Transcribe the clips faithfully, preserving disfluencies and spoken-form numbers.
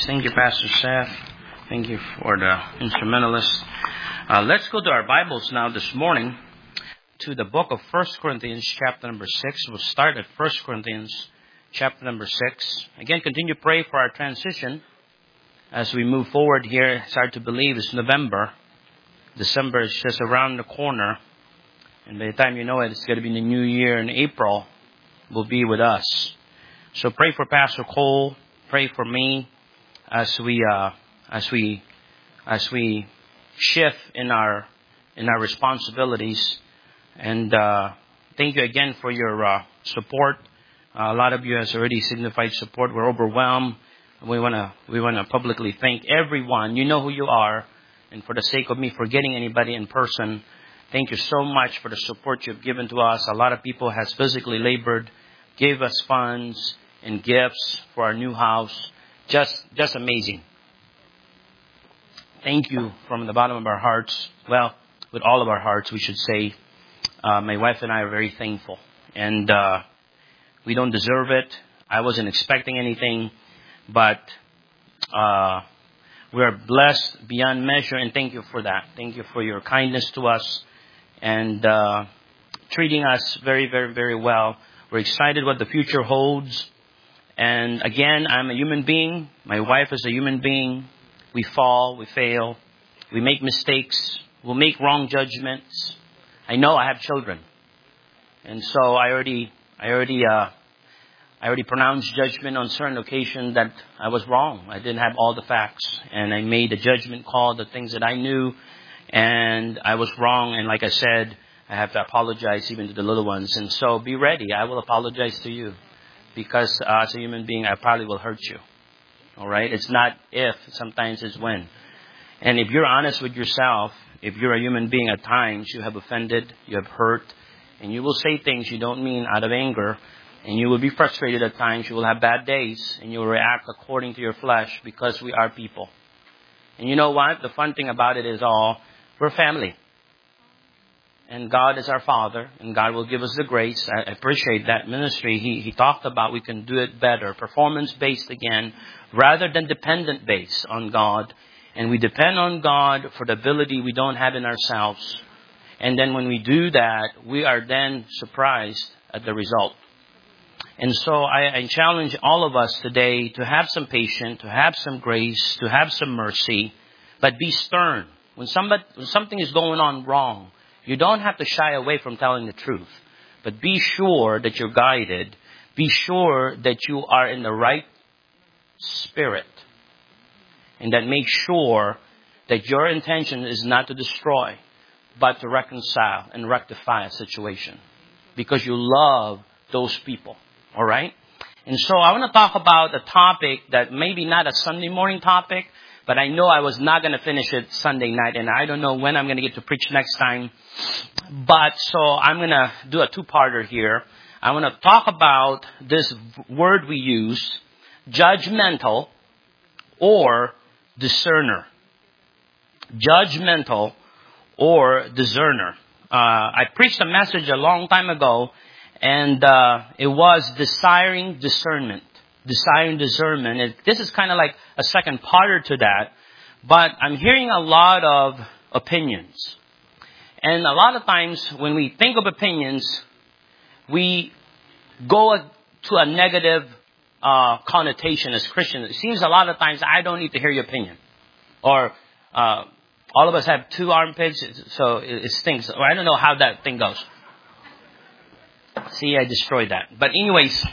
Thank you, Pastor Seth. Thank you for the instrumentalist. Uh, let's go to our Bibles now this morning to the book of First Corinthians chapter number six. We'll start at First Corinthians chapter number six. Again, continue to pray for our transition as we move forward here. It's hard to believe it's November. December is just around the corner. And by the time you know it, it's going to be the new year in April will be with us. So pray for Pastor Cole. Pray for me. As we uh, as we as we shift in our in our responsibilities, and uh, thank you again for your uh, support. Uh, a lot of you has already signified support. We're overwhelmed. We wanna we wanna publicly thank everyone. You know who you are, and for the sake of me forgetting anybody in person, thank you so much for the support you've given to us. A lot of people has physically labored, gave us funds and gifts for our new house. Just, just amazing. Thank you from the bottom of our hearts. Well, with all of our hearts, we should say. Uh, my wife and I are very thankful. And uh, we don't deserve it. I wasn't expecting anything. But uh, we are blessed beyond measure. And thank you for that. Thank you for your kindness to us. And uh, treating us very, very, very well. We're excited what the future holds. And again, I'm a human being. My wife is a human being. We fall, we fail, we make mistakes, we'll make wrong judgments. I know I have children, and so I already, I already, uh, I already pronounced judgment on certain occasions that I was wrong. I didn't have all the facts, and I made a judgment call, the things that I knew, and I was wrong. And like I said, I have to apologize even to the little ones. And so, be ready. I will apologize to you. Because uh, as a human being, I probably will hurt you. All right? It's not if, sometimes it's when. And if you're honest with yourself, if you're a human being at times, you have offended, you have hurt, and you will say things you don't mean out of anger, and you will be frustrated at times, you will have bad days, and you will react according to your flesh because we are people. And you know what? The fun thing about it is all, we're family. And God is our Father, and God will give us the grace. I appreciate that ministry. He he talked about we can do it better, performance-based again, rather than dependent-based on God. And we depend on God for the ability we don't have in ourselves. And then when we do that, we are then surprised at the result. And so I, I challenge all of us today to have some patience, to have some grace, to have some mercy, but be stern. When somebody, when something is going on wrong, you don't have to shy away from telling the truth, but be sure that you're guided. Be sure that you are in the right spirit, and that make sure that your intention is not to destroy, but to reconcile and rectify a situation, because you love those people. All right? And so I want to talk about a topic that maybe not a Sunday morning topic, but I know I was not going to finish it Sunday night, and I don't know when I'm going to get to preach next time. But so I'm going to do a two-parter here. I want to talk about this word we use, judgmental or discerner. Judgmental or discerner. Uh, I preached a message a long time ago, and uh, it was desiring discernment. Desiring discernment. It, this is kind of like a second parter to that. But I'm hearing a lot of opinions. And a lot of times when we think of opinions, we go to a negative uh, connotation as Christians. It seems a lot of times I don't need to hear your opinion. Or uh, all of us have two armpits, so it, it stinks. Or I don't know how that thing goes. See, I destroyed that. But anyways...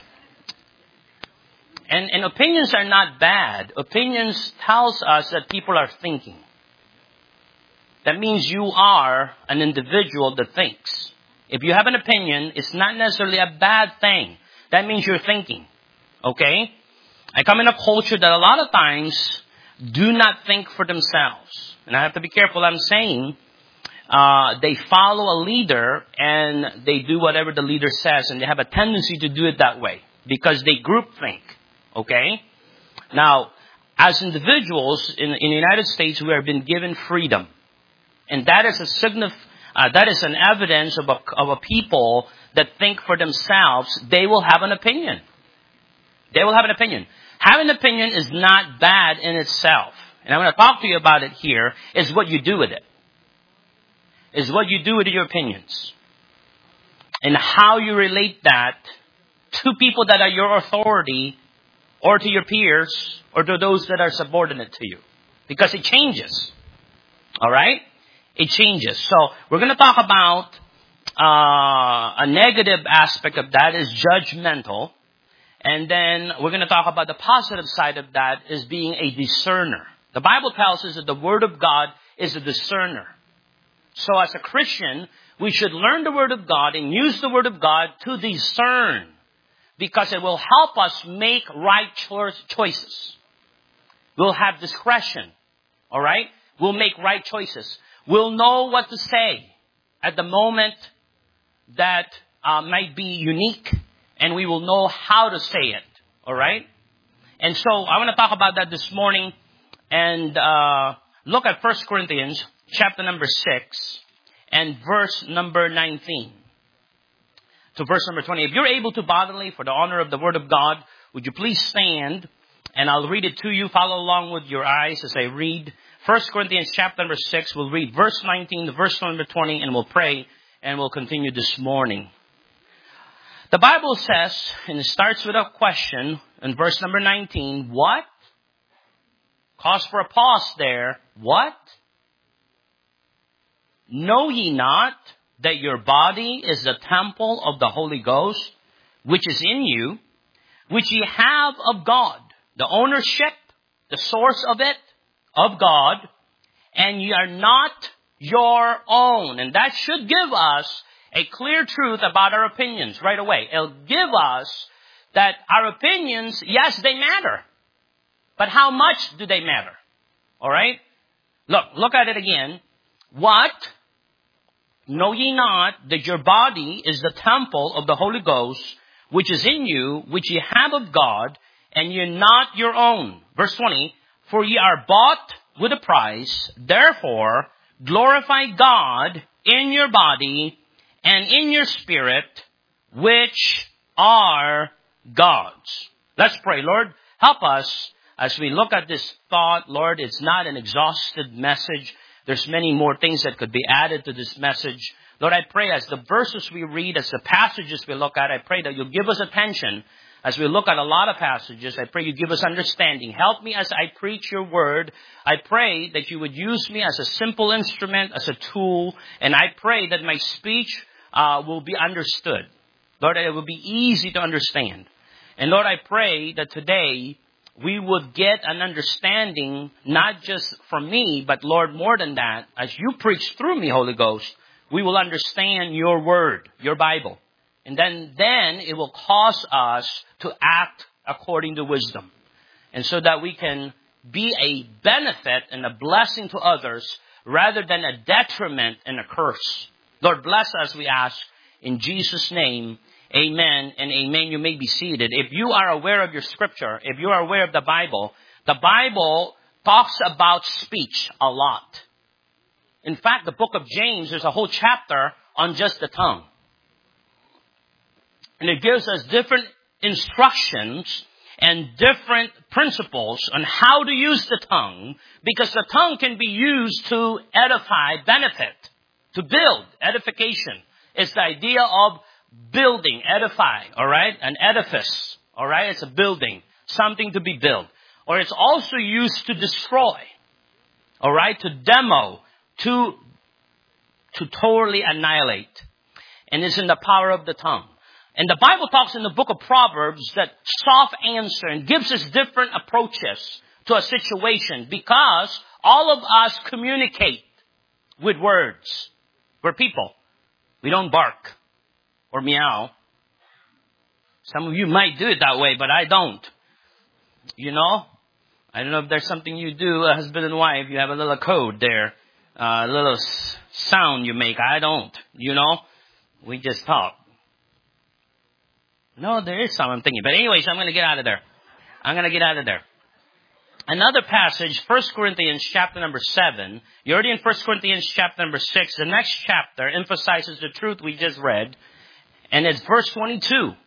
And, and opinions are not bad. Opinions tells us that people are thinking. That means you are an individual that thinks. If you have an opinion, it's not necessarily a bad thing. That means you're thinking. Okay? I come in a culture that a lot of times do not think for themselves. And I have to be careful I'm saying. Uh, they follow a leader and they do whatever the leader says. And they have a tendency to do it that way because they group think. Okay? Now, as individuals in, in the United States, we have been given freedom. And that is a signif- uh, that is an evidence of a, of a people that think for themselves. They will have an opinion. They will have an opinion. Having an opinion is not bad in itself. And I'm going to talk to you about it here, is what you do with it. Is what you do with your opinions. And how you relate that to people that are your authority, or to your peers, or to those that are subordinate to you. Because it changes. Alright? It changes. So, we're going to talk about uh, a negative aspect of that is judgmental. And then we're going to talk about the positive side of that is being a discerner. The Bible tells us that the Word of God is a discerner. So as a Christian, we should learn the Word of God and use the Word of God to discern. Because it will help us make right cho- choices. We'll have discretion. Alright? We'll make right choices. We'll know what to say at the moment that uh, might be unique. And we will know how to say it. Alright? And so I want to talk about that this morning. And uh, look at First Corinthians chapter number six and verse number nineteen. To verse number twenty. If you're able to bodily for the honor of the Word of God, would you please stand? And I'll read it to you. Follow along with your eyes as I read. First Corinthians chapter number six. We'll read verse nineteen to verse number twenty. And we'll pray. And we'll continue this morning. The Bible says, and it starts with a question in verse number nineteen. What? Cause for a pause there. What? Know ye not that your body is the temple of the Holy Ghost, which is in you, which ye have of God? The ownership, the source of it, of God, and ye are not your own. And that should give us a clear truth about our opinions right away. It'll give us that our opinions, yes, they matter. But how much do they matter? Alright? Look, look at it again. What? Know ye not that your body is the temple of the Holy Ghost, which is in you, which ye have of God, and ye are not your own. Verse twenty. For ye are bought with a price. Therefore, glorify God in your body and in your spirit, which are God's. Let's pray. Lord, help us as we look at this thought. Lord, it's not an exhausted message. There's many more things that could be added to this message. Lord, I pray as the verses we read, as the passages we look at, I pray that you'll give us attention. As we look at a lot of passages, I pray you give us understanding. Help me as I preach your word. I pray that you would use me as a simple instrument, as a tool. And I pray that my speech uh, will be understood. Lord, that it will be easy to understand. And Lord, I pray that today we would get an understanding, not just from me, but Lord, more than that, as you preach through me, Holy Ghost, we will understand your word, your Bible. And then, then it will cause us to act according to wisdom. And so that we can be a benefit and a blessing to others rather than a detriment and a curse. Lord, bless us, we ask, in Jesus' name. Amen and amen. You may be seated. If you are aware of your scripture, if you are aware of the Bible, the Bible talks about speech a lot. In fact, the book of James, there's a whole chapter on just the tongue. And it gives us different instructions and different principles on how to use the tongue, because the tongue can be used to edify, benefit, to build, edification. It's the idea of building, edify, alright? An edifice, alright? It's a building, something to be built. Or it's also used to destroy, alright? To demo, to, to totally annihilate. And it's in the power of the tongue. And the Bible talks in the book of Proverbs that soft answer and gives us different approaches to a situation, because all of us communicate with words. We're people. We don't bark or meow. Some of you might do it that way, but I don't. You know? I don't know if there's something you do, a husband and wife, you have a little code there. Uh, a little s- sound you make. I don't. You know? We just talk. No, there is some I'm thinking. But anyways, I'm going to get out of there. I'm going to get out of there. Another passage, First Corinthians chapter number seven. You're already in First Corinthians chapter number six. The next chapter emphasizes the truth we just read. And it's verse twenty-two.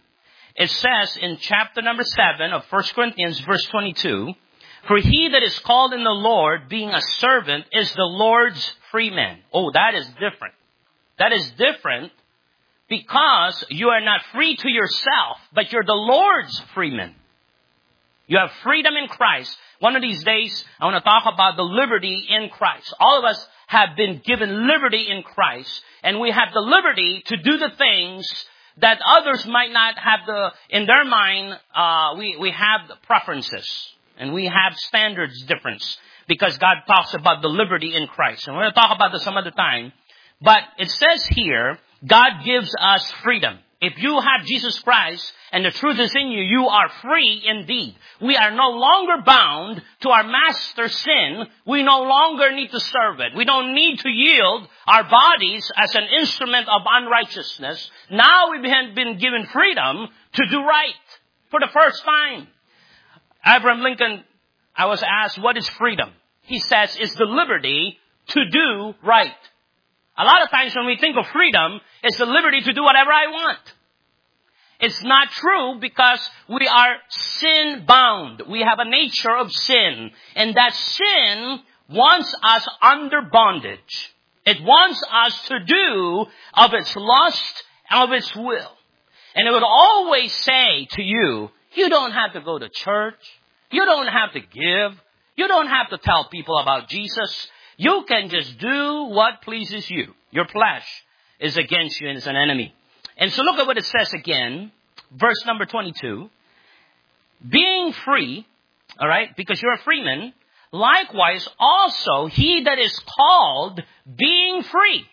It says in chapter number seven of First Corinthians, verse twenty-two, for he that is called in the Lord, being a servant, is the Lord's freeman. Oh, that is different. That is different because you are not free to yourself, but you're the Lord's freeman. You have freedom in Christ. One of these days, I want to talk about the liberty in Christ. All of us have been given liberty in Christ, and we have the liberty to do the things that others might not have the, in their mind, uh, we, we have the preferences, and we have standards difference, because God talks about the liberty in Christ. And we're going to talk about this some other time. But it says here, God gives us freedom. If you have Jesus Christ and the truth is in you, you are free indeed. We are no longer bound to our master sin. We no longer need to serve it. We don't need to yield our bodies as an instrument of unrighteousness. Now we've been given freedom to do right for the first time. Abraham Lincoln, I was asked, what is freedom? He says, it's the liberty to do right. A lot of times when we think of freedom, it's the liberty to do whatever I want. It's not true because we are sin bound. We have a nature of sin. And that sin wants us under bondage. It wants us to do of its lust and of its will. And it would always say to you, you don't have to go to church. You don't have to give. You don't have to tell people about Jesus. You can just do what pleases you. Your flesh is against you and is an enemy. And so look at what it says again. Verse number twenty-two. Being free, all right, because you're a freeman, likewise also he that is called being free.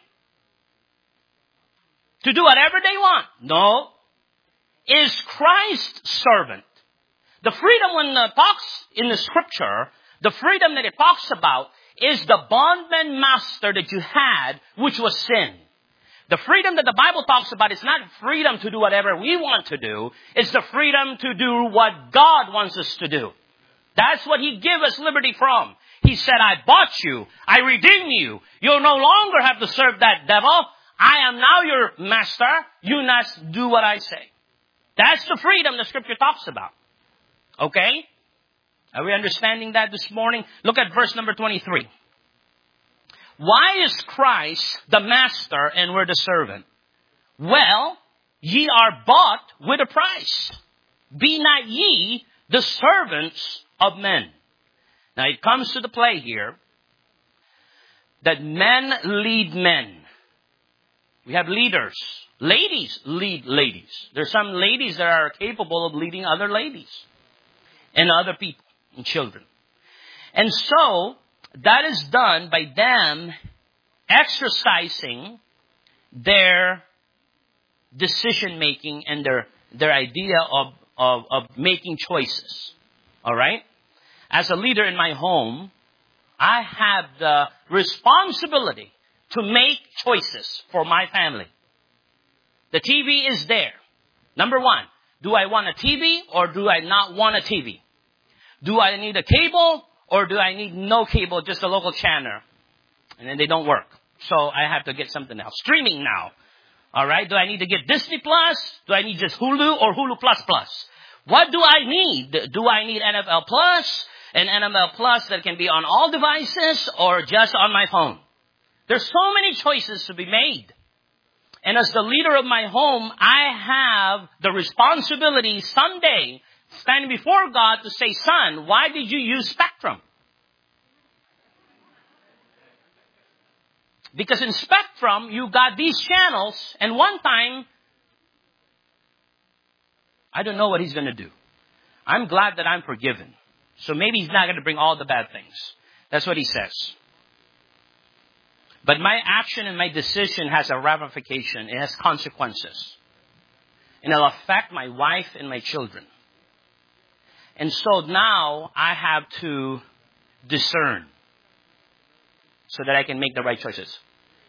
To do whatever they want. No. Is Christ's servant. The freedom when it talks in the scripture, the freedom that it talks about is the bondman master that you had, which was sin. The freedom that the Bible talks about is not freedom to do whatever we want to do. It's the freedom to do what God wants us to do. That's what He gave us liberty from. He said, I bought you. I redeemed you. You'll no longer have to serve that devil. I am now your master. You must do what I say. That's the freedom the scripture talks about. Okay? Are we understanding that this morning? Look at verse number twenty-three. Why is Christ the master and we're the servant? Well, ye are bought with a price. Be not ye the servants of men. Now it comes to the play here that men lead men. We have leaders. Ladies lead ladies. There's some ladies that are capable of leading other ladies and other people. And children. And so, that is done by them exercising their decision making and their, their idea of, of, of making choices. Alright? As a leader in my home, I have the responsibility to make choices for my family. The T V is there. Number one, do I want a T V or do I not want a T V? Do I need a cable or do I need no cable, just a local channel? And then they don't work. So I have to get something else. Streaming now. All right. Do I need to get Disney Plus? Do I need just Hulu or Hulu Plus Plus? What do I need? Do I need N F L Plus? An N F L Plus that can be on all devices or just on my phone? There's so many choices to be made. And as the leader of my home, I have the responsibility someday standing before God to say, son, why did you use Spectrum? Because in Spectrum, you got these channels, and one time, I don't know what he's going to do. I'm glad that I'm forgiven. So maybe he's not going to bring all the bad things. That's what he says. But my action and my decision has a ramification. It has consequences. And it'll affect my wife and my children. And so now I have to discern so that I can make the right choices.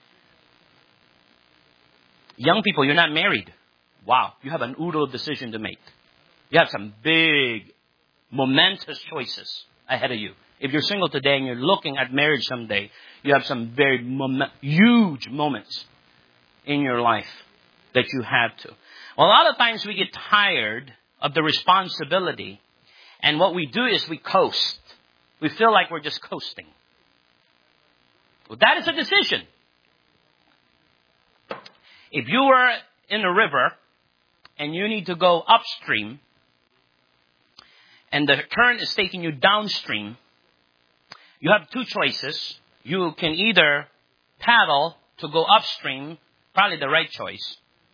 Young people, you're not married. Wow, you have an oodle decision to make. You have some big, momentous choices ahead of you. If you're single today and you're looking at marriage someday, you have some very mom- huge moments in your life that you have to. Well, a lot of times we get tired of the responsibility, and what we do is we coast. We feel like we're just coasting. Well, that is a decision. If you were in a river and you need to go upstream and the current is taking you downstream, you have two choices. You can either paddle to go upstream, probably the right choice.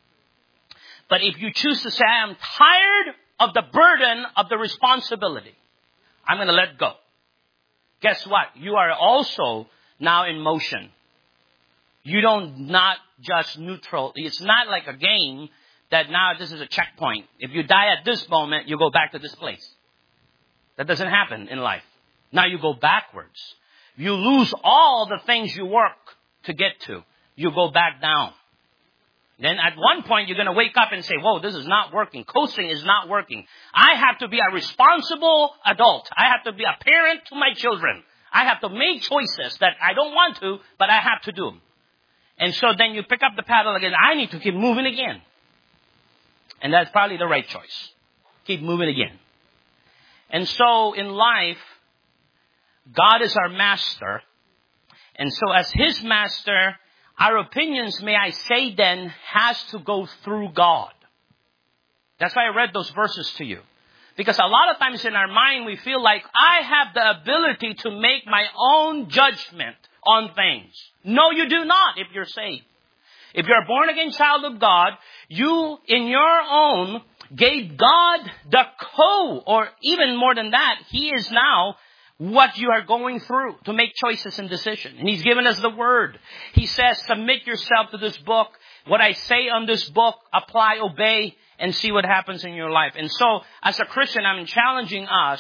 But if you choose to say, I'm tired of the burden of the responsibility, I'm going to let go. Guess what? You are also now in motion. You don't not just neutral. It's not like a game that now this is a checkpoint. If you die at this moment, you go back to this place. That doesn't happen in life. Now you go backwards. You lose all the things you work to get to. You go back down. Then at one point you're going to wake up and say, whoa, this is not working. Coasting is not working. I have to be a responsible adult. I have to be a parent to my children. I have to make choices that I don't want to, but I have to do them. And so then you pick up the paddle again. I need to keep moving again. And that's probably the right choice. Keep moving again. And so in life, God is our master. And so as His master, our opinions, may I say then, has to go through God. That's why I read those verses to you. Because a lot of times in our mind, we feel like I have the ability to make my own judgment on things. No, you do not if you're saved. If you're a born-again child of God, you, in your own, gave God the co, or even more than that, He is now what you are going through to make choices and decisions. And He's given us the Word. He says, submit yourself to this book. What I say on this book, apply, obey, and see what happens in your life. And so, as a Christian, I'm challenging us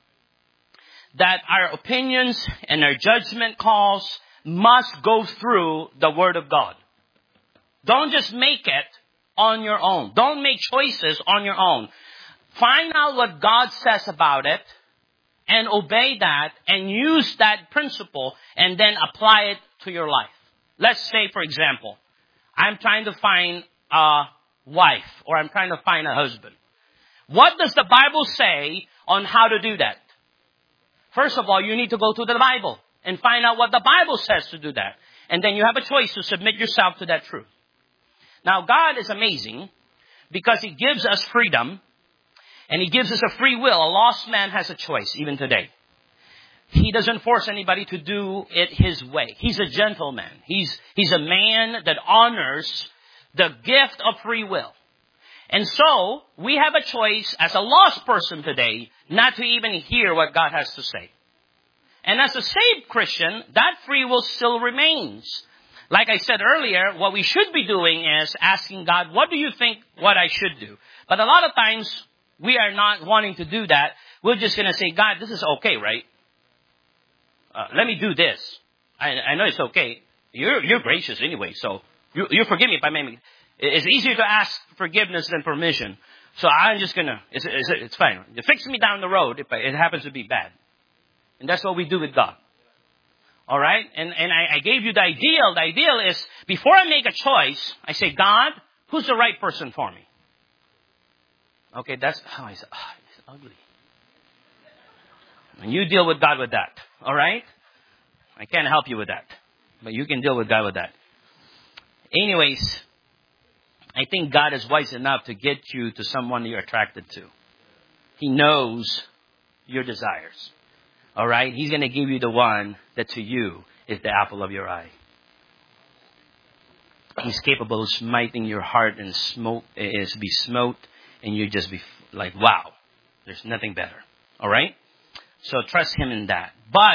that our opinions and our judgment calls must go through the Word of God. Don't just make it on your own. Don't make choices on your own. Find out what God says about it and obey that and use that principle and then apply it to your life. Let's say, for example, I'm trying to find a wife or I'm trying to find a husband. What does the Bible say on how to do that? First of all, you need to go to the Bible and find out what the Bible says to do that. And then you have a choice to submit yourself to that truth. Now, God is amazing because He gives us freedom and He gives us a free will. A lost man has a choice even today. He doesn't force anybody to do it His way. He's a gentleman. He's, he's a man that honors the gift of free will. And so, we have a choice as a lost person today not to even hear what God has to say. And as a saved Christian, that free will still remains. Like I said earlier, what we should be doing is asking God, what do you think what I should do? But a lot of times, we are not wanting to do that. We're just going to say, God, this is okay, right? Uh, let me do this. I, I know it's okay. You're, you're gracious anyway, so you, you forgive me if I make. It's easier to ask forgiveness than permission. So I'm just going to, it's, it's, it's fine. You fix me down the road if it happens to be bad. And that's what we do with God. All right? And, and I, I gave you the ideal. The ideal is, before I make a choice, I say, God, who's the right person for me? Okay, that's how I say, oh, it's ugly. And you deal with God with that. All right? I can't help you with that. But you can deal with God with that. Anyways, I think God is wise enough to get you to someone you're attracted to. He knows your desires. All right? He's going to give you the one that to you is the apple of your eye. He's capable of smiting your heart and smote, is be smote, and you just be like, wow, there's nothing better. All right? So trust Him in that. But,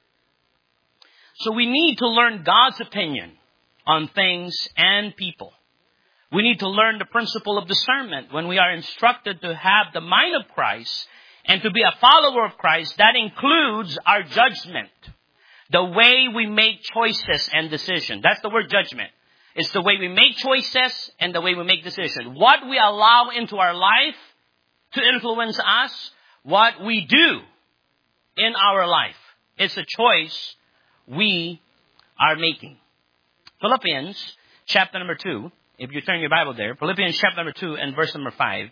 so we need to learn God's opinion on things and people. We need to learn the principle of discernment when we are instructed to have the mind of Christ and to be a follower of Christ. That includes our judgment, the way we make choices and decisions. That's the word judgment. It's the way we make choices and the way we make decisions. What we allow into our life to influence us, what we do in our life. It's a choice we are making. Philippians chapter number two. If you turn your Bible there, Philippians chapter number two and verse number five.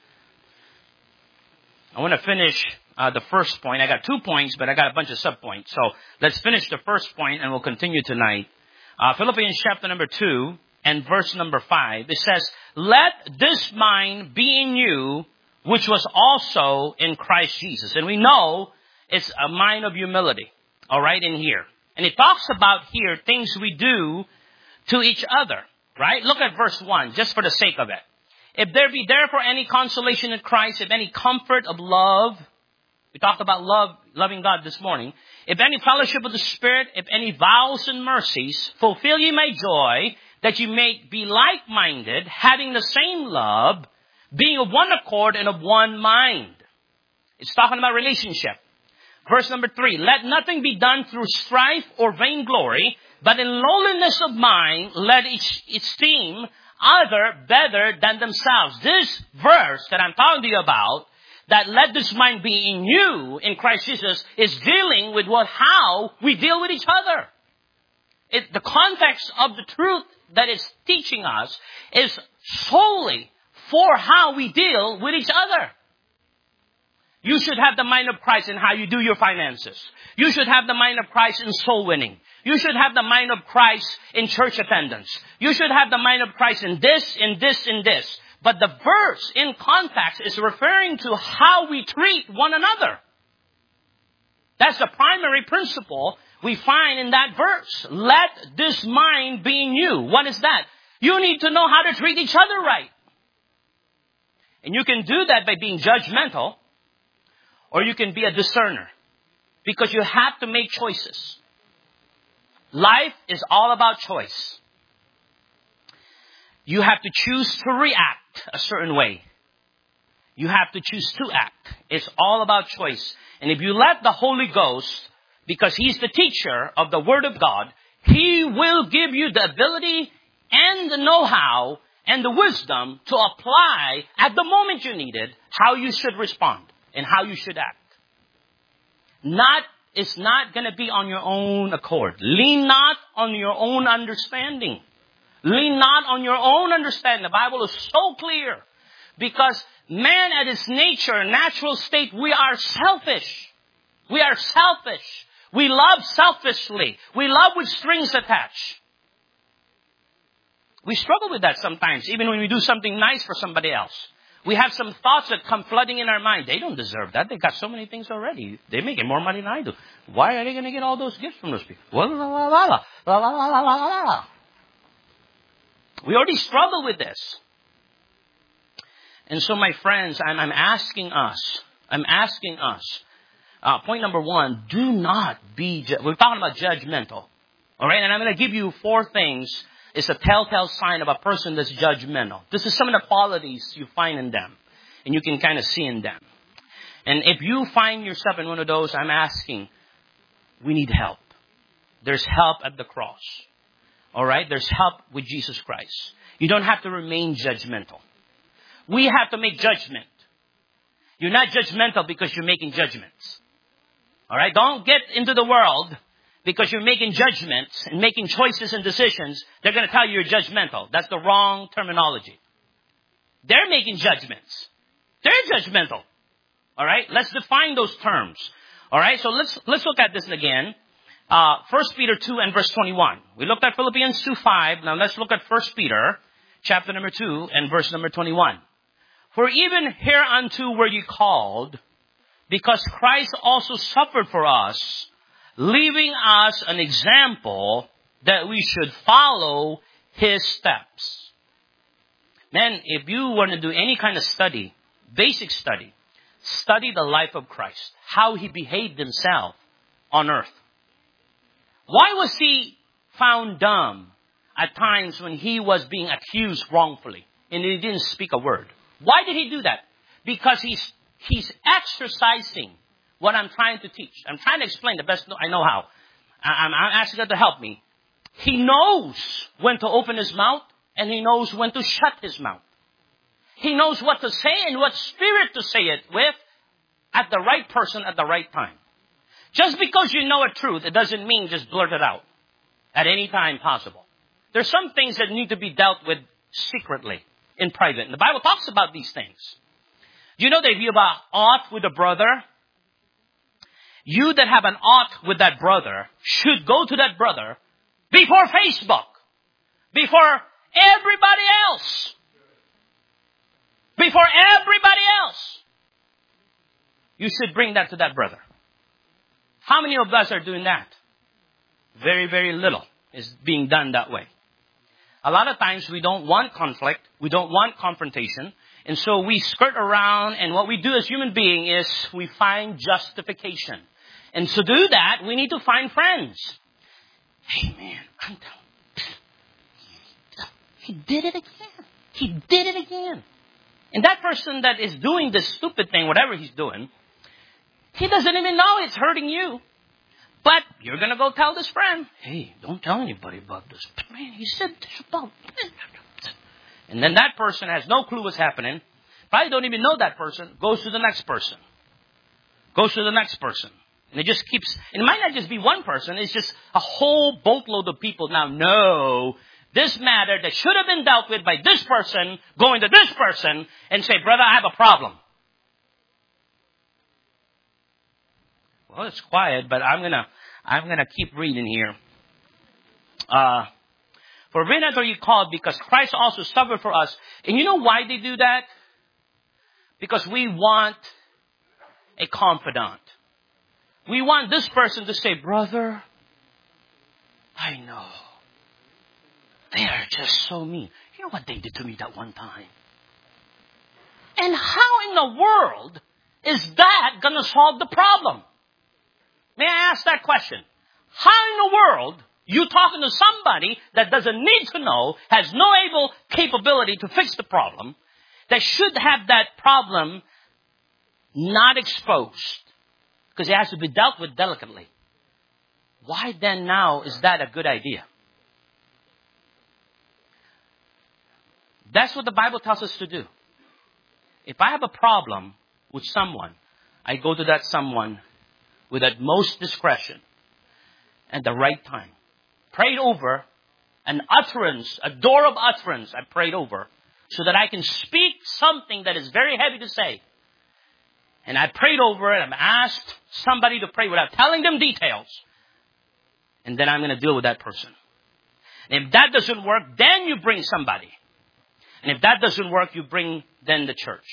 I want to finish uh, the first point. I got two points, but I got a bunch of sub-points. So let's finish the first point and we'll continue tonight. Uh, Philippians chapter number two and verse number five. It says, let this mind be in you, which was also in Christ Jesus. And we know it's a mind of humility. All right, in here. And it talks about here things we do to each other. Right? Look at verse one, just for the sake of it. If there be therefore any consolation in Christ, if any comfort of love, we talked about love, loving God this morning. If any fellowship of the Spirit, if any vows and mercies, fulfill ye my joy, that you may be like-minded, having the same love, being of one accord and of one mind. It's talking about relationship. Verse number three, let nothing be done through strife or vainglory, but in lowliness of mind, let each esteem other better than themselves. This verse that I'm talking to you about, that let this mind be in you, in Christ Jesus, is dealing with what, how we deal with each other. It, the context of the truth that it's teaching us is solely for how we deal with each other. You should have the mind of Christ in how you do your finances. You should have the mind of Christ in soul winning. You should have the mind of Christ in church attendance. You should have the mind of Christ in this, in this, in this. But the verse in context is referring to how we treat one another. That's the primary principle we find in that verse. Let this mind be in you. What is that? You need to know how to treat each other right. And you can do that by being judgmental, or you can be a discerner. Because you have to make choices. Life is all about choice. You have to choose to react a certain way. You have to choose to act. It's all about choice. And if you let the Holy Ghost, because He's the teacher of the Word of God, He will give you the ability and the know-how and the wisdom to apply at the moment you need it, how you should respond and how you should act. Not It's not going to be on your own accord. Lean not on your own understanding. Lean not on your own understanding. The Bible is so clear. Because man at its nature, natural state, we are selfish. We are selfish. We love selfishly. We love with strings attached. We struggle with that sometimes, even when we do something nice for somebody else. We have some thoughts that come flooding in our mind. They don't deserve that. They got so many things already. They're making more money than I do. Why are they going to get all those gifts from those people? Well, la, la, la, la, la, la, la, la, la, la. We already struggle with this. And so, my friends, I'm, I'm asking us, I'm asking us, uh, point number one, do not be, ju- we're talking about judgmental. All right, and I'm going to give you four things. It's a telltale sign of a person that's judgmental. This is some of the qualities you find in them. And you can kind of see in them. And if you find yourself in one of those, I'm asking, we need help. There's help at the cross. All right? There's help with Jesus Christ. You don't have to remain judgmental. We have to make judgment. You're not judgmental because you're making judgments. All right? Don't get into the world because you're making judgments and making choices and decisions. They're going to tell you you're judgmental. That's the wrong terminology. They're making judgments. They're judgmental. All right? Let's define those terms. All right? So let's let's look at this again. Uh, First Peter two and verse twenty-one. We looked at Philippians two five. Now let's look at First Peter chapter number two and verse number twenty-one. For even hereunto were ye called, because Christ also suffered for us, leaving us an example that we should follow His steps. Man, if you want to do any kind of study, basic study, study the life of Christ, how He behaved Himself on earth. Why was He found dumb at times when He was being accused wrongfully and He didn't speak a word? Why did He do that? Because He's He's exercising what I'm trying to teach. I'm trying to explain the best I know how. I'm, I'm asking God to help me. He knows when to open His mouth and He knows when to shut His mouth. He knows what to say and what spirit to say it with at the right person at the right time. Just because you know a truth, it doesn't mean just blurt it out at any time possible. There's some things that need to be dealt with secretly, in private. And the Bible talks about these things. Do you know that if you have an ought with a brother, you that have an ought with that brother should go to that brother before Facebook, before everybody else, before everybody else. You should bring that to that brother. How many of us are doing that? Very, very little is being done that way. A lot of times we don't want conflict. We don't want confrontation. And so we skirt around, and what we do as human beings is we find justification. And to do that, we need to find friends. Hey man, I'm down. He did it again. He did it again. And that person that is doing this stupid thing, whatever he's doing, he doesn't even know it's hurting you. But you're going to go tell this friend, hey, don't tell anybody about this. Man, he said this about this. And then that person has no clue what's happening. Probably don't even know that person. Goes to the next person. Goes to the next person. And it just keeps, and it might not just be one person. It's just a whole boatload of people now know this matter that should have been dealt with by this person, going to this person and say, brother, I have a problem. Well, it's quiet, but I'm gonna, I'm gonna keep reading here. Uh, for Renat are you called because Christ also suffered for us. And you know why they do that? Because we want a confidant. We want this person to say, brother, I know. They are just so mean. You know what they did to me that one time? And how in the world is that going to solve the problem? May I ask that question? How in the world you talking to somebody that doesn't need to know, has no able capability to fix the problem, that should have that problem not exposed because it has to be dealt with delicately? Why then now is that a good idea? That's what the Bible tells us to do. If I have a problem with someone, I go to that someone with utmost discretion and the right time. Prayed over, an utterance, a door of utterance I prayed over so that I can speak something that is very heavy to say. And I prayed over it. I've asked somebody to pray without telling them details. And then I'm going to deal with that person. And if that doesn't work, then you bring somebody. And if that doesn't work, you bring then the church.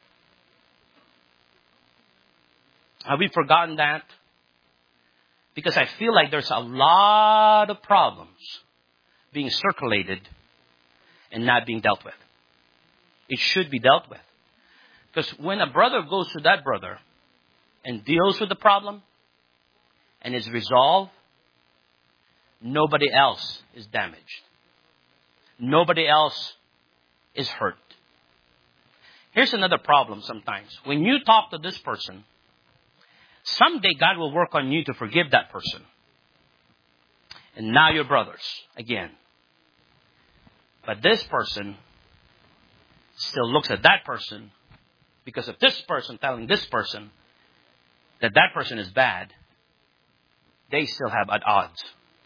Have we forgotten that? Because I feel like there's a lot of problems being circulated and not being dealt with. It should be dealt with. Because when a brother goes to that brother and deals with the problem and is resolved, nobody else is damaged. Nobody else is hurt. Here's another problem sometimes. When you talk to this person, someday God will work on you to forgive that person. And now you're brothers again. But this person still looks at that person because of this person telling this person that that person is bad. They still have at odds.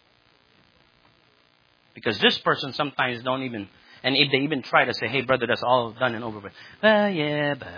Because this person sometimes don't even, and if they even try to say, hey brother, that's all done and over with. Well, yeah, but.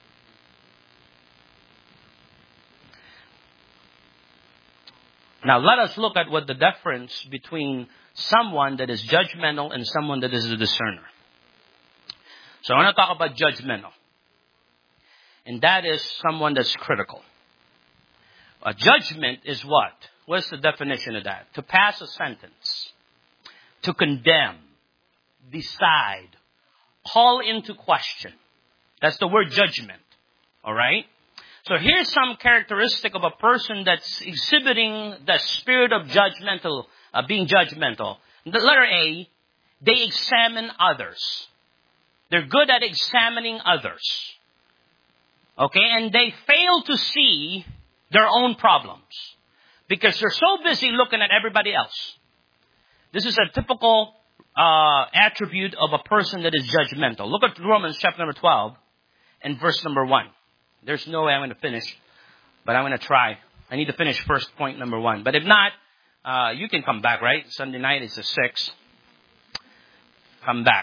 Now let us look at what the difference between someone that is judgmental and someone that is a discerner. So I want to talk about judgmental. And that is someone that's critical. A judgment is what? What's the definition of that? To pass a sentence. To condemn. Decide. Call into question. That's the word judgment. Alright? So here's some characteristic of a person that's exhibiting the spirit of judgmental, uh, being judgmental. The letter A, they examine others. They're good at examining others. Okay, and they fail to see their own problems because they're so busy looking at everybody else. This is a typical uh, attribute of a person that is judgmental. Look at Romans chapter number twelve and verse number one. There's no way I'm going to finish, but I'm going to try. I need to finish first point number one. But if not, uh, you can come back, right? Sunday night is the sixth. Come back.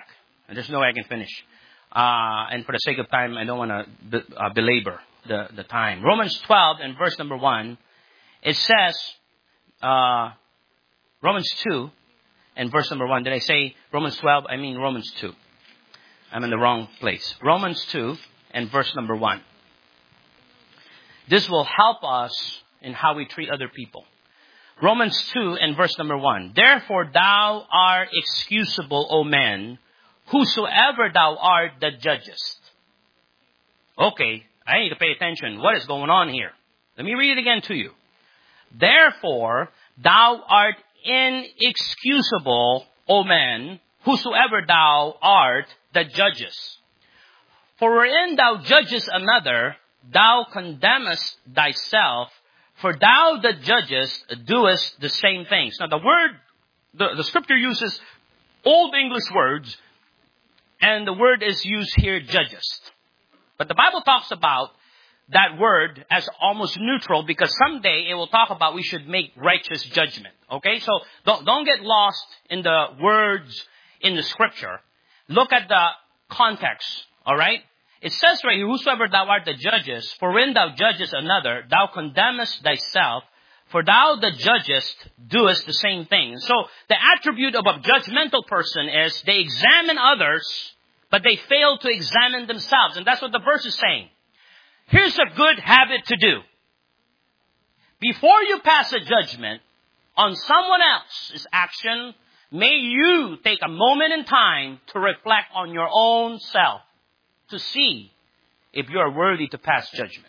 And there's no way I can finish. Uh, and for the sake of time, I don't want to be, uh, belabor the, the time. Romans twelve and verse number one, it says, uh, Romans two and verse number one. Did I say Romans twelve? I mean Romans two. I'm in the wrong place. Romans two and verse number one. This will help us in how we treat other people. Romans two and verse number one. Therefore thou art excusable, O man, whosoever thou art that judgest. Okay, I need to pay attention. What is going on here? Let me read it again to you. Therefore thou art inexcusable, O man, whosoever thou art that judgest. For wherein thou judgest another, thou condemnest thyself, for thou that judgest doest the same things. Now the word, the, the scripture uses Old English words, and the word is used here, judgest. But the Bible talks about that word as almost neutral, because someday it will talk about we should make righteous judgment. Okay, so don't, don't get lost in the words in the scripture. Look at the context, alright? It says right here, whosoever thou art that judgest, for when thou judgest another, thou condemnest thyself, for thou that judgest doest the same thing. So the attribute of a judgmental person is they examine others, but they fail to examine themselves. And that's what the verse is saying. Here's a good habit to do. Before you pass a judgment on someone else's action, may you take a moment in time to reflect on your own self, to see if you are worthy to pass judgment.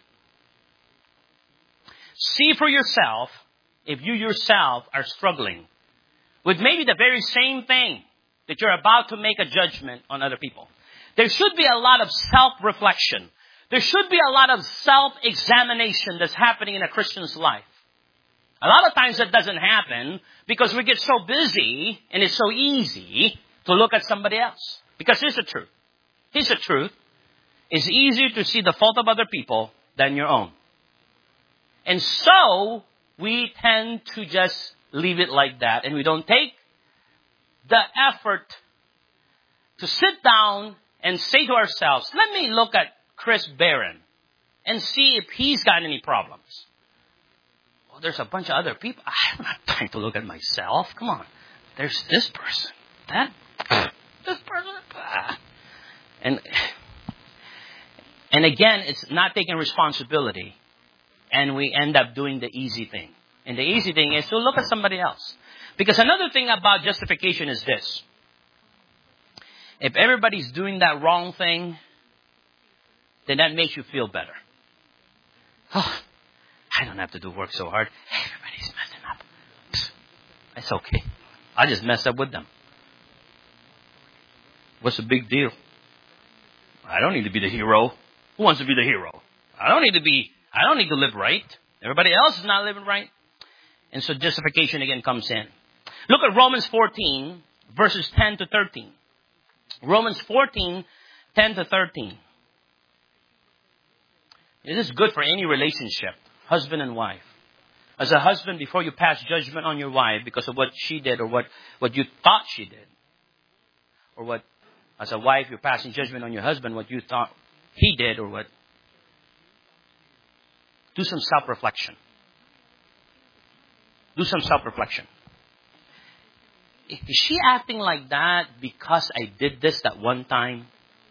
See for yourself if you yourself are struggling with maybe the very same thing that you're about to make a judgment on other people. There should be a lot of self-reflection. There should be a lot of self-examination that's happening in a Christian's life. A lot of times that doesn't happen because we get so busy and it's so easy to look at somebody else. Because here's the truth. Here's the truth. It's easier to see the fault of other people than your own. And so, we tend to just leave it like that. And we don't take the effort to sit down and say to ourselves, let me look at Chris Barron and see if he's got any problems. Well, there's a bunch of other people. I don't have time to look at myself. Come on. There's this person. That. This person. And, and again, it's not taking responsibility. And we end up doing the easy thing. And the easy thing is to look at somebody else. Because another thing about justification is this. If everybody's doing that wrong thing, then that makes you feel better. Oh, I don't have to do work so hard. Everybody's messing up. Psst, that's okay. I just mess up with them. What's the big deal? I don't need to be the hero. Who wants to be the hero? I don't need to be, I don't need to live right. Everybody else is not living right. And so justification again comes in. Look at Romans fourteen, verses ten to thirteen. Romans fourteen, ten to thirteen. This is good for any relationship, husband and wife. As a husband, before you pass judgment on your wife because of what she did or what, what you thought she did, or what, as a wife, you're passing judgment on your husband, what you thought he did or what, do some self-reflection. Do some self-reflection. Is she acting like that because I did this that one time?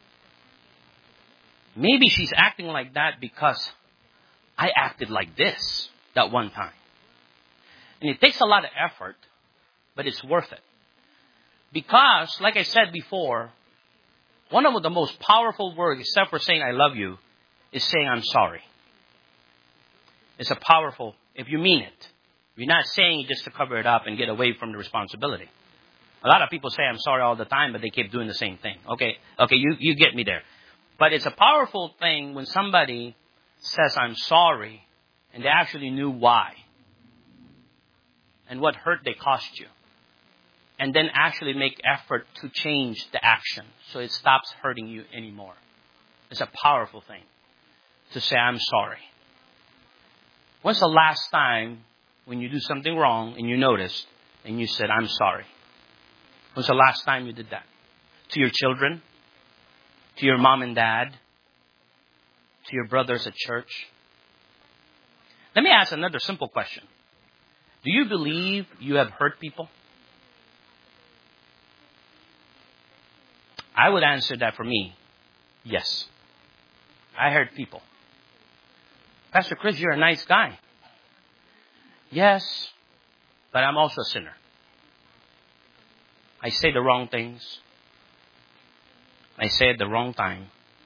Maybe she's acting like that because I acted like this that one time. And it takes a lot of effort, but it's worth it. Because, like I said before, one of the most powerful words, except for saying I love you, is saying I'm sorry. It's a powerful, if you mean it. You're not saying it just to cover it up and get away from the responsibility. A lot of people say I'm sorry all the time, but they keep doing the same thing. Okay, okay, you, you get me there. But it's a powerful thing when somebody says I'm sorry and they actually knew why. And what hurt they caused you. And then actually make effort to change the action so it stops hurting you anymore. It's a powerful thing to say I'm sorry. When's the last time when you do something wrong and you noticed and you said I'm sorry? When's the last time you did that? To your children? To your mom and dad? To your brothers at church? Let me ask another simple question. Do you believe you have hurt people? I would answer that for me. Yes. I hurt people. Pastor Chris, you're a nice guy. Yes, but I'm also a sinner. I say the wrong things. I say at the wrong time.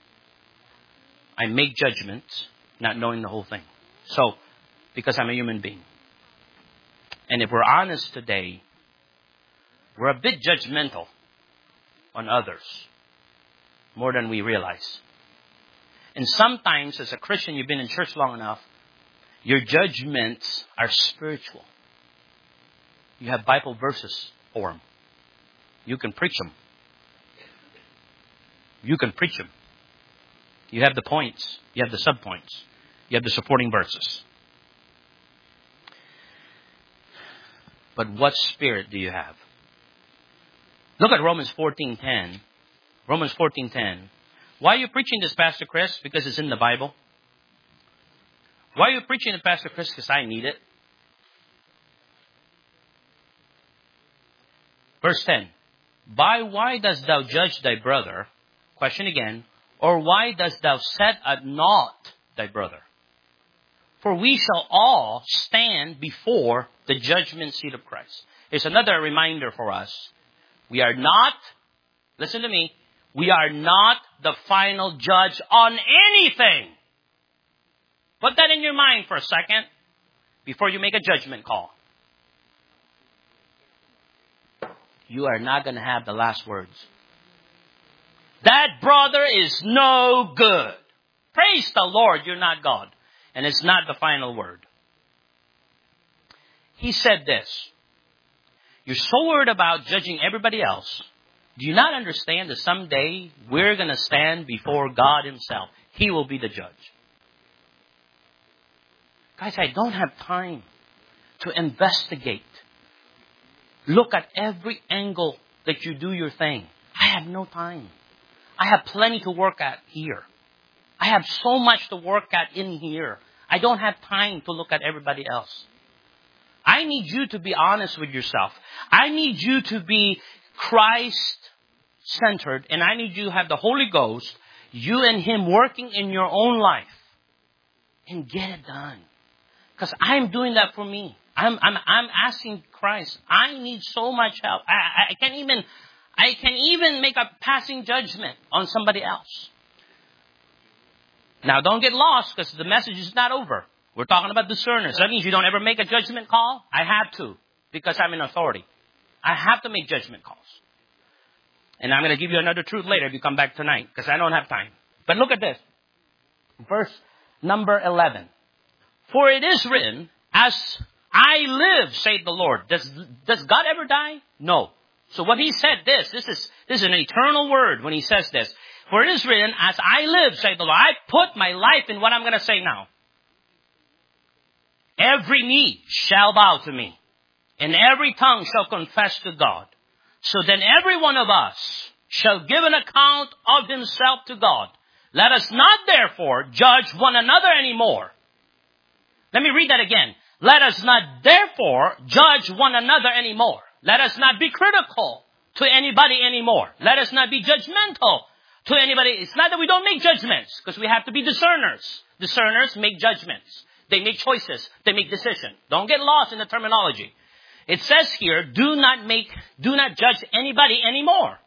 I make judgments, not knowing the whole thing. So, because I'm a human being. And if we're honest today, we're a bit judgmental on others more than we realize. And sometimes, as a Christian, you've been in church long enough, your judgments are spiritual. You have Bible verses for them. You can preach them. You can preach them. You have the points. You have the subpoints. You have the supporting verses. But what spirit do you have? Look at Romans fourteen ten. Romans fourteen ten. Why are you preaching this, Pastor Chris? Because it's in the Bible. Why are you preaching it, Pastor Chris? Because I need it. Verse ten. By why dost thou judge thy brother? Question again. Or why dost thou set at naught thy brother? For we shall all stand before the judgment seat of Christ. Here's another reminder for us. We are not, listen to me, we are not the final judge on anything. Put that in your mind for a second before you make a judgment call. You are not going to have the last words. That brother is no good. Praise the Lord, you're not God. And it's not the final word. He said this. You're so worried about judging everybody else. Do you not understand that someday we're going to stand before God Himself? He will be the judge. Guys, I don't have time to investigate. Look at every angle that you do your thing. I have no time. I have plenty to work at here. I have so much to work at in here. I don't have time to look at everybody else. I need you to be honest with yourself. I need you to be Christ-centered. And I need you to have the Holy Ghost, you and Him working in your own life. And get it done. Because I'm doing that for me. I'm, I'm, I'm asking Christ. I need so much help. I, I, I can't even, I can even make a passing judgment on somebody else. Now, don't get lost because the message is not over. We're talking about discerners. That means you don't ever make a judgment call? I have to because I'm in authority. I have to make judgment calls. And I'm going to give you another truth later if you come back tonight because I don't have time. But look at this. Verse number eleven. For it is written, as I live, saith the Lord. Does, does God ever die? No. So when He said this, this is, this is an eternal word when He says this. For it is written, as I live, saith the Lord. I put my life in what I'm going to say now. Every knee shall bow to me, and every tongue shall confess to God. So then every one of us shall give an account of himself to God. Let us not therefore judge one another anymore. Let me read that again. Let us not therefore judge one another anymore. Let us not be critical to anybody anymore. Let us not be judgmental to anybody. It's not that we don't make judgments, because we have to be discerners. Discerners make judgments. They make choices. They make decisions. Don't get lost in the terminology. It says here, do not make, do not judge anybody anymore.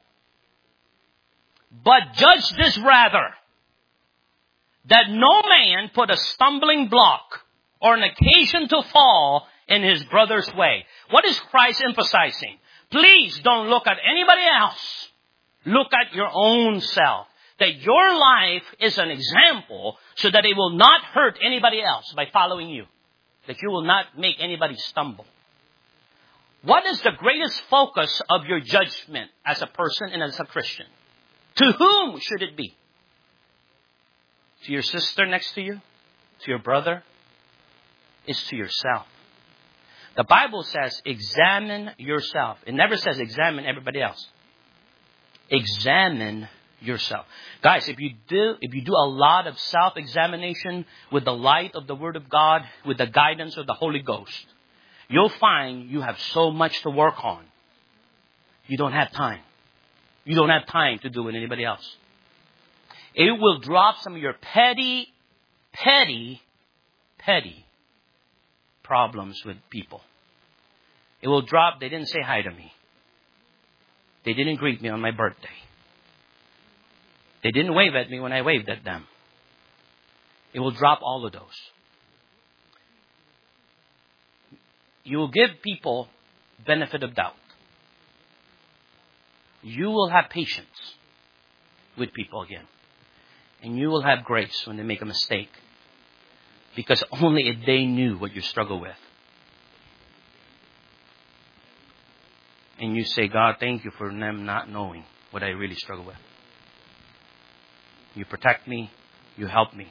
But judge this rather, that no man put a stumbling block or an occasion to fall in his brother's way. What is Christ emphasizing? Please don't look at anybody else. Look at your own self. That your life is an example so that it will not hurt anybody else by following you. That you will not make anybody stumble. What is the greatest focus of your judgment as a person and as a Christian? To whom should it be? To your sister next to you? To your brother? It's to yourself. The Bible says, examine yourself. It never says examine everybody else. Examine yourself. Guys, if you do, if you do a lot of self-examination with the light of the Word of God, with the guidance of the Holy Ghost, you'll find you have so much to work on. You don't have time. You don't have time to do with anybody else. It will drop some of your petty, petty, petty problems with people. It will drop, they didn't say hi to me. They didn't greet me on my birthday. They didn't wave at me when I waved at them. It will drop all of those. You will give people benefit of doubt. You will have patience with people again. And you will have grace when they make a mistake. Because only if they knew what you struggle with. And you say, God, thank you for them not knowing what I really struggle with. You protect me. You help me.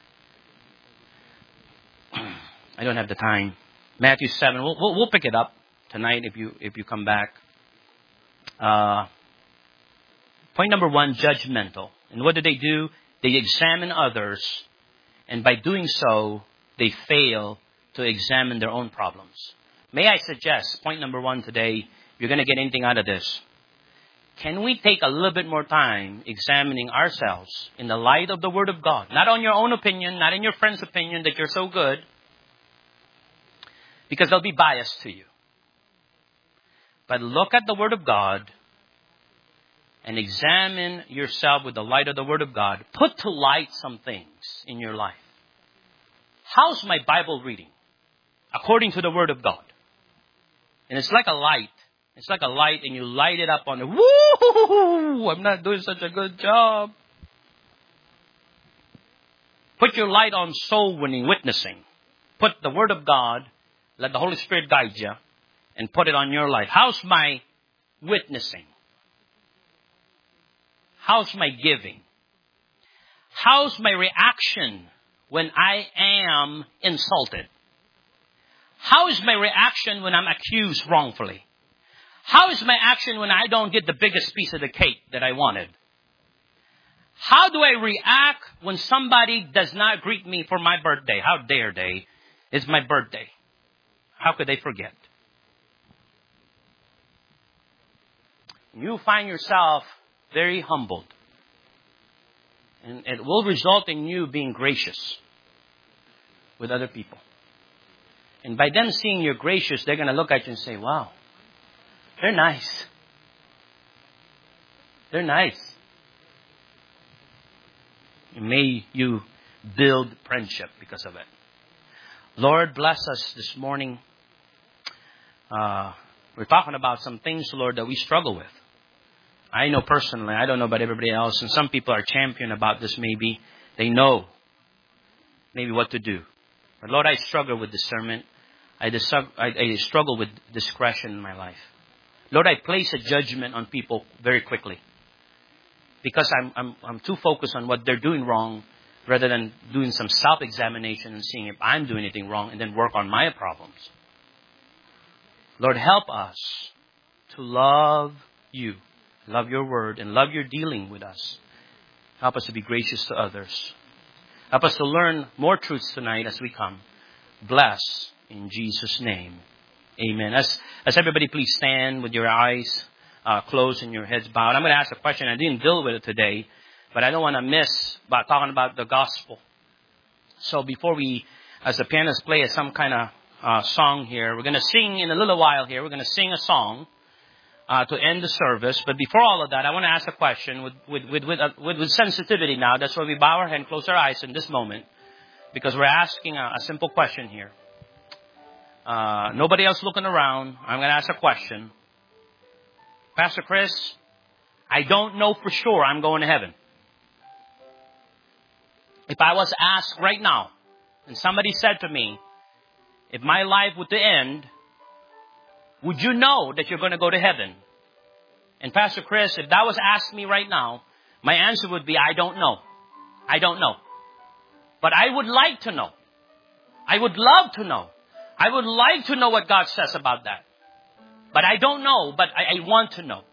I don't have the time. Matthew seven. We'll, we'll, we'll pick it up tonight if you if you come back. Uh, point number one, judgmental. And what do they do? They examine others. And by doing so, they fail to examine their own problems. May I suggest, point number one today, if you're going to get anything out of this, can we take a little bit more time examining ourselves in the light of the Word of God? Not on your own opinion, not in your friend's opinion that you're so good, because they'll be biased to you. But look at the Word of God and examine yourself with the light of the Word of God. Put to light some things in your life. How's my Bible reading? According to the Word of God. And it's like a light. It's like a light and you light it up on the, woo, I'm not doing such a good job. Put your light on soul winning, witnessing. Put the Word of God, let the Holy Spirit guide you, and put it on your life. How's my witnessing? How's my giving? How's my reaction when I am insulted? How is my reaction when I'm accused wrongfully? How is my action when I don't get the biggest piece of the cake that I wanted? How do I react when somebody does not greet me for my birthday? How dare they? It's my birthday. How could they forget? You find yourself very humbled. And it will result in you being gracious with other people. And by them seeing you're gracious, they're going to look at you and say, wow, they're nice. They're nice. And may you build friendship because of it. Lord, bless us this morning. Uh, we're talking about some things, Lord, that we struggle with. I know personally, I don't know about everybody else, and some people are champion about this maybe. They know maybe what to do. But Lord, I struggle with discernment. I, dis- I, I struggle with discretion in my life. Lord, I place a judgment on people very quickly. Because I'm, I'm, I'm too focused on what they're doing wrong rather than doing some self-examination and seeing if I'm doing anything wrong and then work on my problems. Lord, help us to love you, love your word, and love your dealing with us. Help us to be gracious to others. Help us to learn more truths tonight as we come. Bless in Jesus' name. Amen. As, as everybody please stand with your eyes uh, closed and your heads bowed. I'm going to ask a question. I didn't deal with it today, but I don't want to miss about talking about the gospel. So before we, as the pianists play some kind of uh, song here, we're going to sing in a little while here. We're going to sing a song uh, to end the service. But before all of that, I want to ask a question with with with with, uh, with, with sensitivity now. That's why we bow our head and close our eyes in this moment, because we're asking a, a simple question here. Uh, nobody else looking around. I'm going to ask a question. Pastor Chris, I don't know for sure I'm going to heaven. If I was asked right now, and somebody said to me, if my life were to end, would you know that you're going to go to heaven? And Pastor Chris, if that was asked me right now, my answer would be, I don't know. I don't know. But I would like to know. I would love to know. I would like to know what God says about that. But I don't know, but I, I want to know.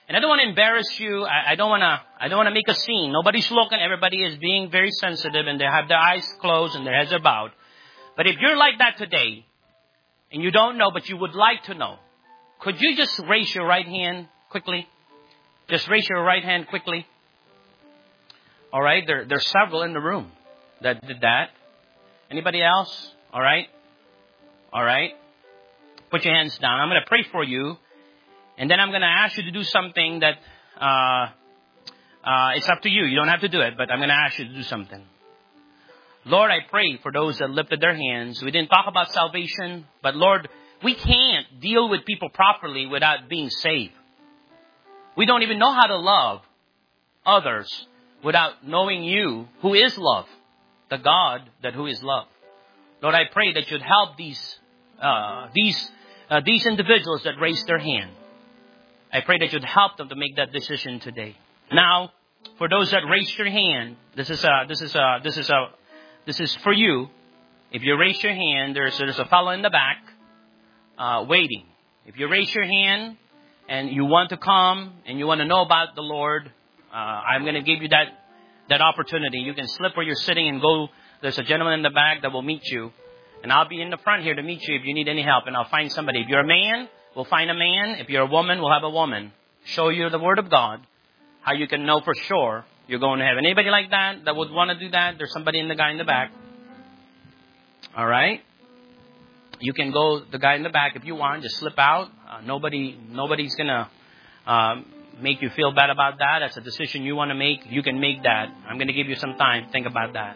And I don't want to embarrass you. I, I don't want to, I don't want to make a scene. Nobody's looking. Everybody is being very sensitive and they have their eyes closed and their heads are bowed. But if you're like that today and you don't know, but you would like to know, could you just raise your right hand quickly? Just raise your right hand quickly. All right. There, there's several in the room that did that. Anybody else? All right. All right. Put your hands down. I'm going to pray for you. And then I'm going to ask you to do something that, uh, uh, it's up to you. You don't have to do it, but I'm going to ask you to do something. Lord, I pray for those that lifted their hands. We didn't talk about salvation, but Lord, we can't deal with people properly without being saved. We don't even know how to love others without knowing you, who is love, the God that who is love. Lord, I pray that you'd help these, uh, these, uh, these individuals that raised their hand. I pray that you'd help them to make that decision today. Now, for those that raised your hand, this is a, this is a, this is a, this is for you. If you raise your hand, there's there's a fellow in the back, uh, waiting. If you raise your hand and you want to come and you want to know about the Lord, uh, I'm going to give you that that opportunity. You can slip where you're sitting and go. There's a gentleman in the back that will meet you, and I'll be in the front here to meet you if you need any help, and I'll find somebody. If you're a man, we'll find a man. If you're a woman, we'll have a woman. Show you the Word of God, how you can know for sure you're going to heaven. Anybody like that that would want to do that? There's somebody in the guy in the back. All right. You can go the guy in the back if you want. Just slip out. Uh, nobody, nobody's gonna um, make you feel bad about that. That's a decision you want to make. You can make that. I'm going to give you some time. Think about that.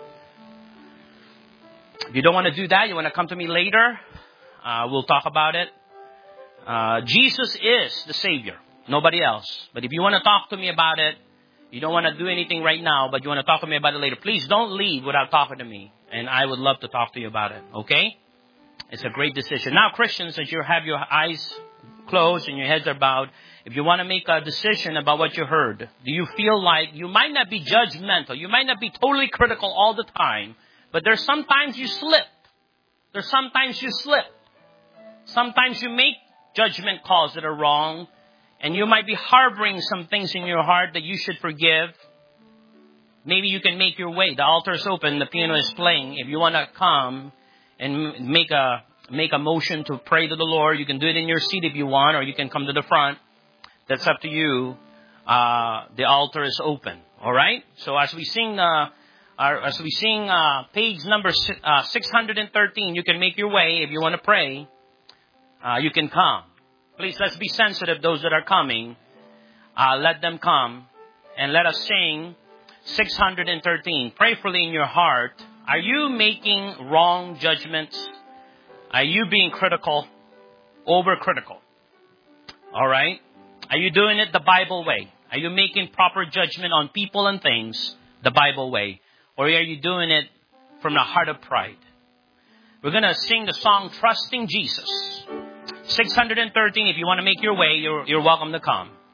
If you don't want to do that, you want to come to me later. Uh, we'll talk about it. Uh, Jesus is the Savior. Nobody else. But if you want to talk to me about it, you don't want to do anything right now, but you want to talk to me about it later, please don't leave without talking to me. And I would love to talk to you about it. Okay? It's a great decision. Now, Christians, as you have your eyes closed and your heads are bowed, if you want to make a decision about what you heard, do you feel like you might not be judgmental? You might not be totally critical all the time, but there's sometimes you slip. There's sometimes you slip. Sometimes you make judgment calls that are wrong. And you might be harboring some things in your heart that you should forgive. Maybe you can make your way. The altar is open. The piano is playing. If you want to come and make a make a motion to pray to the Lord, you can do it in your seat if you want, or you can come to the front. That's up to you. Uh, the altar is open. All right. So as we sing, uh, our, as we sing uh, page number uh, six hundred thirteen, you can make your way. If you want to pray, uh, you can come. Please, let's be sensitive, those that are coming. Uh, let them come. And let us sing six hundred thirteen. Prayerfully in your heart. Are you making wrong judgments? Are you being critical? Overcritical? All right? Are you doing it the Bible way? Are you making proper judgment on people and things the Bible way? Or are you doing it from the heart of pride? We're going to sing the song, Trusting Jesus. six hundred thirteen, if you want to make your way, you're, you're welcome to come.